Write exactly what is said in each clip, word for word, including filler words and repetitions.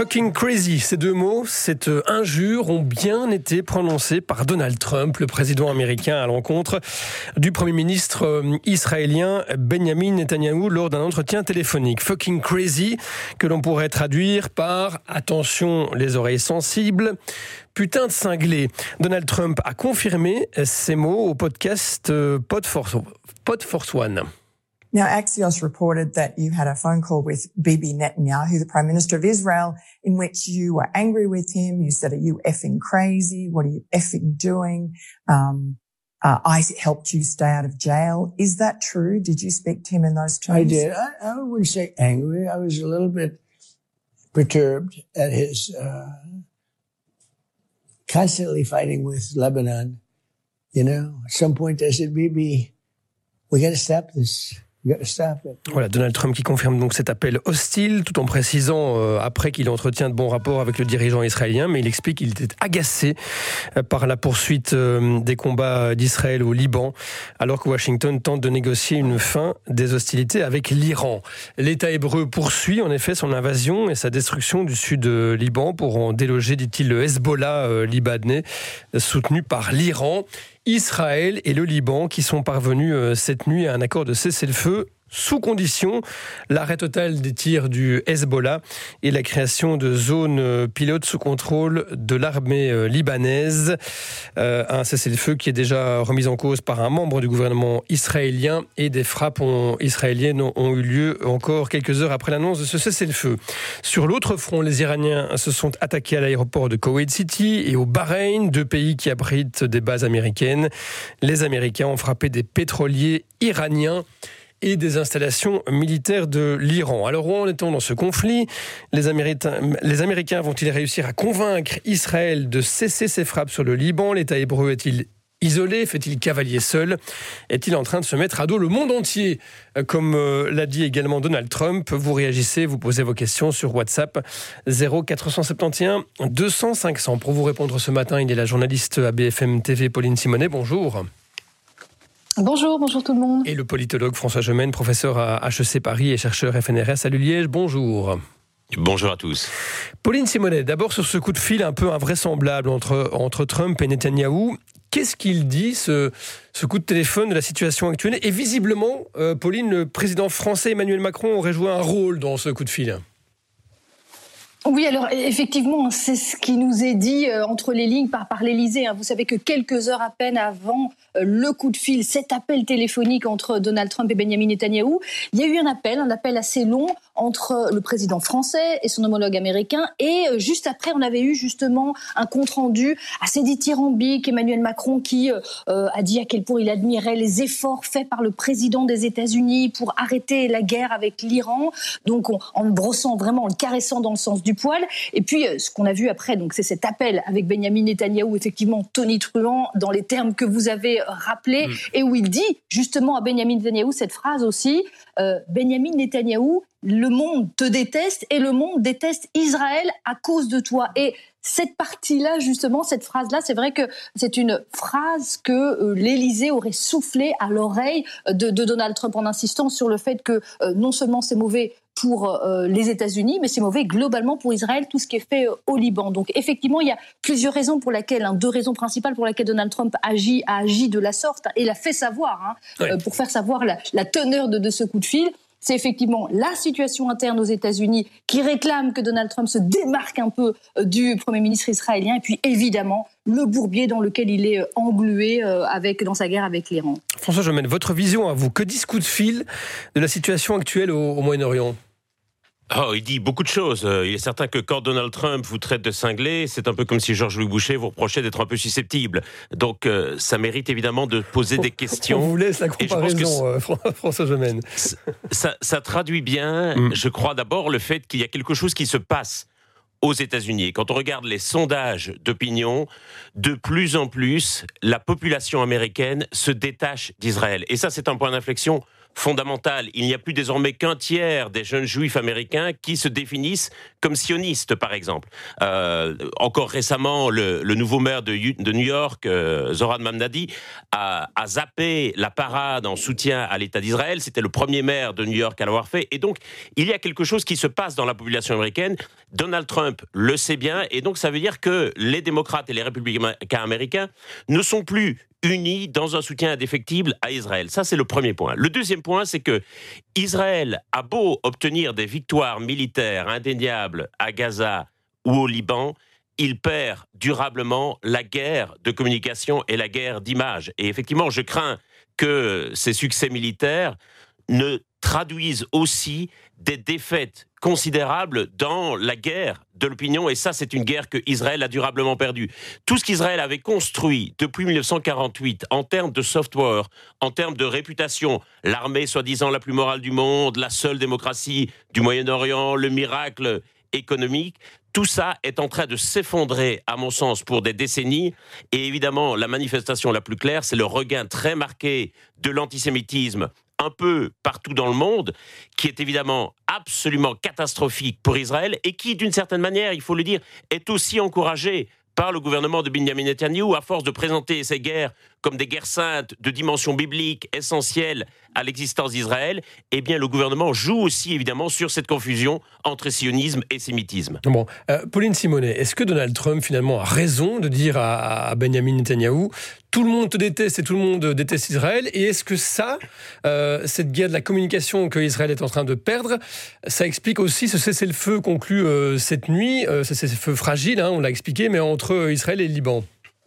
Fucking crazy, ces deux mots, cette injure ont bien été prononcés par Donald Trump, le président américain, à l'encontre du Premier ministre israélien Benjamin Netanyahou lors d'un entretien téléphonique. Fucking crazy, que l'on pourrait traduire par « attention les oreilles sensibles ». Putain de cinglé. Donald Trump a confirmé ces mots au podcast Pod Force, Pod Force One. Now, Axios reported that you had a phone call with Bibi Netanyahu, the Prime Minister of Israel, in which you were angry with him. You said, are you effing crazy? What are you effing doing? Um, uh, I helped you stay out of jail. Is that true? Did you speak to him in those terms? I did. I, I wouldn't say angry. I was a little bit perturbed at his uh, constantly fighting with Lebanon. You know, at some point I said, Bibi, we got to stop this. Voilà, Donald Trump qui confirme donc cet appel hostile, tout en précisant euh, après qu'il entretient de bons rapports avec le dirigeant israélien, mais il explique qu'il était agacé euh, par la poursuite euh, des combats d'Israël au Liban, alors que Washington tente de négocier une fin des hostilités avec l'Iran. L'État hébreu poursuit en effet son invasion et sa destruction du sud euh, Liban pour en déloger, dit-il, le Hezbollah euh, libanais, euh, soutenu par l'Iran. Israël et le Liban qui sont parvenus euh, cette nuit à un accord de cessez-le-feu sous condition, l'arrêt total des tirs du Hezbollah et la création de zones pilotes sous contrôle de l'armée libanaise. Euh, un cessez-le-feu qui est déjà remis en cause par un membre du gouvernement israélien et des frappes ont, israéliennes ont, ont eu lieu encore quelques heures après l'annonce de ce cessez-le-feu. Sur l'autre front, les Iraniens se sont attaqués à l'aéroport de Kuwait City et au Bahreïn, deux pays qui abritent des bases américaines. Les Américains ont frappé des pétroliers iraniens et des installations militaires de l'Iran. Alors où en est-on dans ce conflit ? Les Américains, les Américains vont-ils réussir à convaincre Israël de cesser ses frappes sur le Liban ? L'État hébreu est-il isolé ? Fait-il cavalier seul ? Est-il en train de se mettre à dos le monde entier ? Comme l'a dit également Donald Trump, vous réagissez, vous posez vos questions sur WhatsApp zéro quatre cent soixante et onze deux cents cinq cents. Pour vous répondre ce matin, il est la journaliste à B F M T V, Pauline Simonet. Bonjour. Bonjour, bonjour tout le monde. Et le politologue François Gemène, professeur à H E C Paris et chercheur F N R S à l'U-Liège. Bonjour. Bonjour à tous. Pauline Simonet, d'abord sur ce coup de fil un peu invraisemblable entre, entre Trump et Netanyahou. Qu'est-ce qu'il dit, ce, ce coup de téléphone de la situation actuelle ? Et visiblement, euh, Pauline, le président français Emmanuel Macron aurait joué un rôle dans ce coup de fil. Oui, alors effectivement, c'est ce qui nous est dit euh, entre les lignes par, par l'Élysée. Hein. Vous savez que quelques heures à peine avant euh, le coup de fil, cet appel téléphonique entre Donald Trump et Benjamin Netanyahou, il y a eu un appel, un appel assez long entre le président français et son homologue américain. Et euh, juste après, on avait eu justement un compte-rendu assez dithyrambique. Emmanuel Macron qui euh, a dit à quel point il admirait les efforts faits par le président des États-Unis pour arrêter la guerre avec l'Iran. Donc on, en le brossant vraiment, en le caressant dans le sens du poil. Et puis, ce qu'on a vu après, donc, c'est cet appel avec Benjamin Netanyahou, effectivement tonitruant dans les termes que vous avez rappelés, mmh. et où il dit justement à Benjamin Netanyahou cette phrase aussi, euh, Benjamin Netanyahou, le monde te déteste et le monde déteste Israël à cause de toi. Et cette partie-là, justement, cette phrase-là, c'est vrai que c'est une phrase que euh, l'Élysée aurait soufflé à l'oreille de, de Donald Trump en insistant sur le fait que euh, non seulement c'est mauvais pour euh, les États-Unis, mais c'est mauvais globalement pour Israël, tout ce qui est fait euh, au Liban. Donc effectivement, il y a plusieurs raisons pour lesquelles, hein, deux raisons principales pour lesquelles Donald Trump agit, a agi de la sorte, hein, et l'a fait savoir, hein, ouais. euh, pour faire savoir la, la teneur de, de ce coup de fil. C'est effectivement la situation interne aux États-Unis qui réclame que Donald Trump se démarque un peu du Premier ministre israélien. Et puis évidemment, le bourbier dans lequel il est englué avec, dans sa guerre avec l'Iran. François Gemène, votre vision à vous, que dit ce coup de fil de la situation actuelle au, au Moyen-Orient ? Oh, il dit beaucoup de choses. Il est certain que quand Donald Trump vous traite de cinglé, c'est un peu comme si Georges-Louis Boucher vous reprochait d'être un peu susceptible. Donc, euh, ça mérite évidemment de poser des questions. On vous laisse la comparaison, euh, François Gemène. Ça, ça traduit bien, mm. je crois, d'abord le fait qu'il y a quelque chose qui se passe aux États-Unis. Et quand on regarde les sondages d'opinion, de plus en plus, la population américaine se détache d'Israël. Et ça, c'est un point d'inflexion fondamentale. Il n'y a plus désormais qu'un tiers des jeunes juifs américains qui se définissent comme sionistes, par exemple. Euh, encore récemment, le, le nouveau maire de, de New York, euh, Zohran Mamdani, a, a zappé la parade en soutien à l'État d'Israël. C'était le premier maire de New York à l'avoir fait. Et donc, il y a quelque chose qui se passe dans la population américaine. Donald Trump le sait bien. Et donc, ça veut dire que les démocrates et les républicains américains ne sont plus unis dans un soutien indéfectible à Israël. Ça, c'est le premier point. Le deuxième point, c'est que Israël a beau obtenir des victoires militaires indéniables à Gaza ou au Liban, il perd durablement la guerre de communication et la guerre d'image. Et effectivement, je crains que ces succès militaires ne traduisent aussi des défaites considérables dans la guerre de l'opinion, et ça, c'est une guerre que Israël a durablement perdue. Tout ce qu'Israël avait construit depuis mille neuf cent quarante-huit, en termes de soft power, en termes de réputation, l'armée soi-disant la plus morale du monde, la seule démocratie du Moyen-Orient, le miracle économique, tout ça est en train de s'effondrer, à mon sens, pour des décennies. Et évidemment, la manifestation la plus claire, c'est le regain très marqué de l'antisémitisme un peu partout dans le monde, qui est évidemment absolument catastrophique pour Israël et qui, d'une certaine manière, il faut le dire, est aussi encouragé par le gouvernement de Benjamin Netanyahou, à force de présenter ces guerres comme des guerres saintes de dimension biblique essentielle à l'existence d'Israël. Eh bien, le gouvernement joue aussi, évidemment, sur cette confusion entre sionisme et sémitisme. Bon, euh, Pauline Simonet, est-ce que Donald Trump, finalement, a raison de dire à, à Benjamin Netanyahou « tout le monde te déteste et tout le monde déteste Israël » et est-ce que ça, euh, cette guerre de la communication qu'Israël est en train de perdre, ça explique aussi ce cessez-le-feu conclu euh, cette nuit, euh, ce cessez-le-feu fragile, hein, on l'a expliqué, mais entre Israël et le Liban?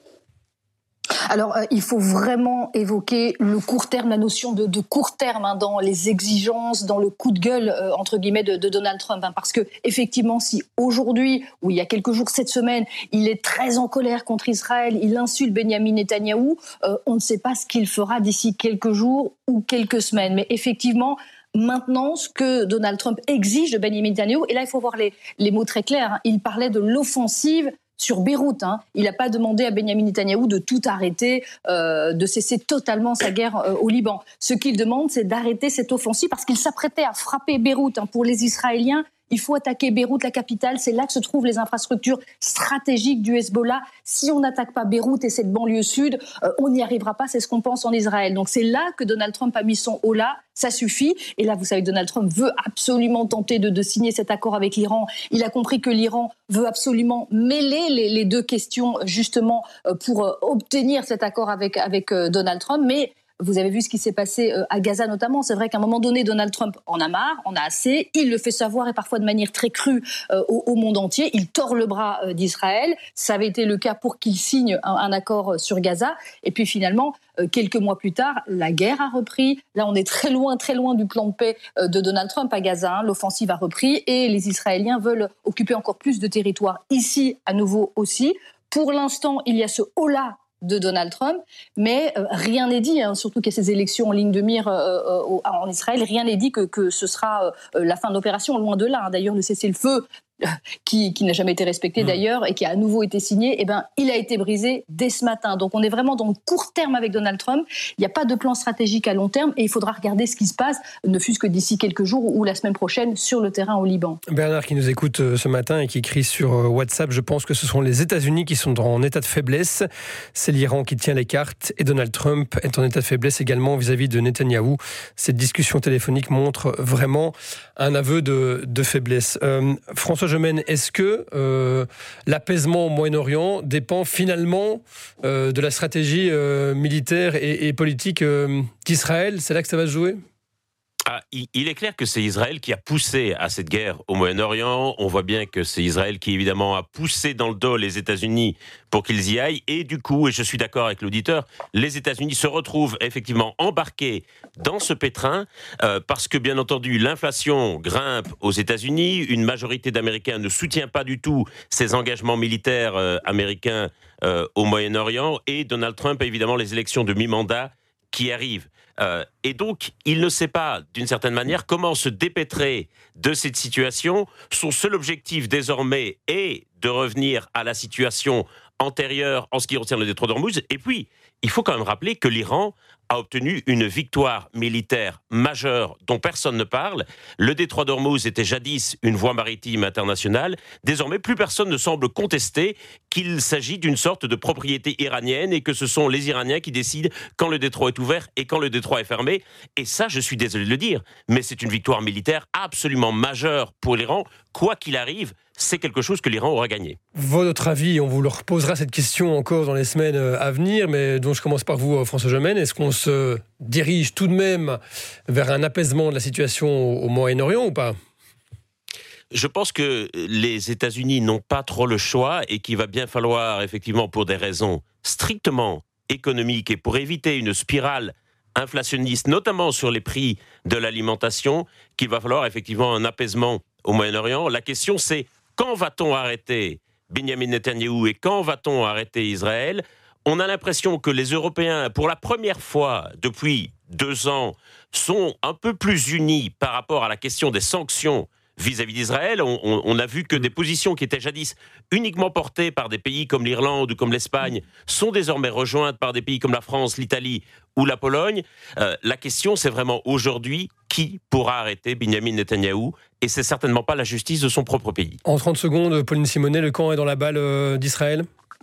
Alors, euh, il faut vraiment évoquer le court terme, la notion de, de court terme hein, dans les exigences, dans le coup de gueule euh, entre guillemets de, de Donald Trump, hein, parce que effectivement, si aujourd'hui ou il y a quelques jours cette semaine, il est très en colère contre Israël, il insulte Benjamin Netanyahou, euh, on ne sait pas ce qu'il fera d'ici quelques jours ou quelques semaines. Mais effectivement, maintenant, ce que Donald Trump exige de Benjamin Netanyahou, et là il faut voir les, les mots très clairs, hein, il parlait de l'offensive sur Beyrouth, hein. Il n'a pas demandé à Benjamin Netanyahou de tout arrêter, euh, de cesser totalement sa guerre euh, au Liban. Ce qu'il demande, c'est d'arrêter cette offensive parce qu'il s'apprêtait à frapper Beyrouth. Hein. Pour les Israéliens, il faut attaquer Beyrouth, la capitale. C'est là que se trouvent les infrastructures stratégiques du Hezbollah. Si on n'attaque pas Beyrouth et cette banlieue sud, euh, on n'y arrivera pas. C'est ce qu'on pense en Israël. Donc c'est là que Donald Trump a mis son holà. Ça suffit. Et là, vous savez que Donald Trump veut absolument tenter de, de signer cet accord avec l'Iran. Il a compris que l'Iran veut absolument mêler les, les deux questions, justement, pour obtenir cet accord avec, avec Donald Trump. Mais vous avez vu ce qui s'est passé à Gaza notamment. C'est vrai qu'à un moment donné, Donald Trump en a marre, en a assez. Il le fait savoir et parfois de manière très crue euh, au, au monde entier. Il tord le bras euh, d'Israël. Ça avait été le cas pour qu'il signe un, un accord sur Gaza. Et puis finalement, euh, quelques mois plus tard, la guerre a repris. Là, on est très loin, très loin du plan de paix euh, de Donald Trump à Gaza. Hein. L'offensive a repris et les Israéliens veulent occuper encore plus de territoire. Ici, à nouveau aussi. Pour l'instant, il y a ce holà de Donald Trump, mais euh, rien n'est dit, hein, surtout qu'il y a ces élections en ligne de mire euh, euh, en Israël, rien n'est dit que, que ce sera euh, la fin de l'opération, loin de là. Hein. D'ailleurs, le cessez-le-feu, euh, qui, qui n'a jamais été respecté mmh. d'ailleurs, et qui a à nouveau été signé, eh ben, il a été brisé dès ce matin. Donc on est vraiment dans le court terme avec Donald Trump, il n'y a pas de plan stratégique à long terme, et il faudra regarder ce qui se passe, ne fût-ce que d'ici quelques jours ou la semaine prochaine, sur le terrain au Liban. Bernard qui nous écoute ce matin et qui écrit sur WhatsApp, je pense que ce sont les États-Unis qui sont en état de faiblesse, c'est l'Iran qui tient les cartes, et Donald Trump est en état de faiblesse également vis-à-vis de Netanyahou. Cette discussion téléphonique montre vraiment un aveu de, de faiblesse. Euh, François Gemène, est-ce que euh, l'apaisement au Moyen-Orient dépend finalement euh, de la stratégie euh, militaire et, et politique euh, d'Israël? C'est là que ça va se jouer? Ah, il est clair que c'est Israël qui a poussé à cette guerre au Moyen-Orient. On voit bien que c'est Israël qui, évidemment, a poussé dans le dos les États-Unis pour qu'ils y aillent. Et du coup, et je suis d'accord avec l'auditeur, les États-Unis se retrouvent effectivement embarqués dans ce pétrin euh, parce que, bien entendu, l'inflation grimpe aux États-Unis. Une majorité d'Américains ne soutient pas du tout ces engagements militaires euh, américains euh, au Moyen-Orient. Et Donald Trump a évidemment les élections de mi-mandat qui arrivent. Euh, et donc, il ne sait pas, d'une certaine manière, comment se dépêtrer de cette situation. Son seul objectif, désormais, est de revenir à la situation antérieure en ce qui concerne le détroit d'Ormuz. Et puis, il faut quand même rappeler que l'Iran a obtenu une victoire militaire majeure dont personne ne parle. Le détroit d'Ormuz était jadis une voie maritime internationale. Désormais, plus personne ne semble contester qu'il s'agit d'une sorte de propriété iranienne et que ce sont les Iraniens qui décident quand le détroit est ouvert et quand le détroit est fermé. Et ça, je suis désolé de le dire, mais c'est une victoire militaire absolument majeure pour l'Iran. Quoi qu'il arrive, c'est quelque chose que l'Iran aura gagné. Votre avis, on vous le reposera cette question encore dans les semaines à venir, mais donc je commence par vous, François Gemène. Est-ce qu'on se dirige tout de même vers un apaisement de la situation au Moyen-Orient ou pas ? Je pense que les États-Unis n'ont pas trop le choix et qu'il va bien falloir, effectivement, pour des raisons strictement économiques et pour éviter une spirale inflationniste, notamment sur les prix de l'alimentation, qu'il va falloir effectivement un apaisement au Moyen-Orient. La question, c'est quand va-t-on arrêter Benyamin Netanyahou et quand va-t-on arrêter Israël ? On a l'impression que les Européens, pour la première fois depuis deux ans, sont un peu plus unis par rapport à la question des sanctions vis-à-vis d'Israël. On, on, on a vu que des positions qui étaient jadis uniquement portées par des pays comme l'Irlande ou comme l'Espagne sont désormais rejointes par des pays comme la France, l'Italie ou la Pologne. Euh, la question, c'est vraiment aujourd'hui qui pourra arrêter Benyamin Netanyahou, et c'est certainement pas la justice de son propre pays. En trente secondes, Pauline Simonet, le camp est dans la balle euh, d'Israël ?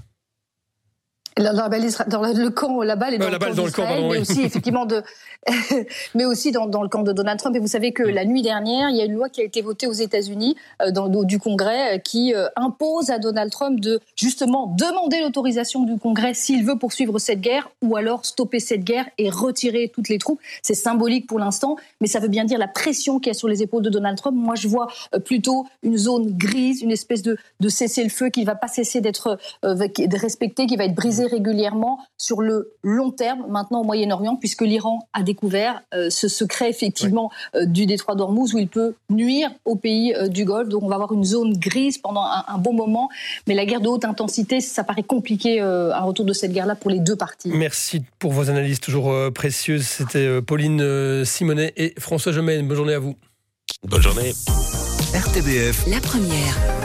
La, la, dans le camp, la balle est dans, euh, la le, balle camp dans le camp pardon, mais oui. aussi effectivement de, mais aussi dans, dans le camp de Donald Trump. Et vous savez que la nuit dernière, il y a une loi qui a été votée aux États-Unis euh, dans, du Congrès euh, qui euh, impose à Donald Trump de justement demander l'autorisation du Congrès s'il veut poursuivre cette guerre ou alors stopper cette guerre et retirer toutes les troupes. C'est symbolique pour l'instant, mais ça veut bien dire la pression qu'il y a sur les épaules de Donald Trump. Moi, je vois euh, plutôt une zone grise, une espèce de, de cessez-le-feu qui ne va pas cesser d'être euh, de respecté, qui va être brisé régulièrement sur le long terme, maintenant au Moyen-Orient, puisque l'Iran a découvert euh, ce secret effectivement oui. euh, du détroit d'Ormuz où il peut nuire aux pays euh, du Golfe. Donc on va avoir une zone grise pendant un, un bon moment, mais la guerre de haute intensité, ça paraît compliqué euh, un retour de cette guerre-là pour les deux parties. Merci pour vos analyses toujours euh, précieuses. C'était euh, Pauline euh, Simonet et François Gemène. Bonne journée à vous. Bonne journée. R T B F. La première.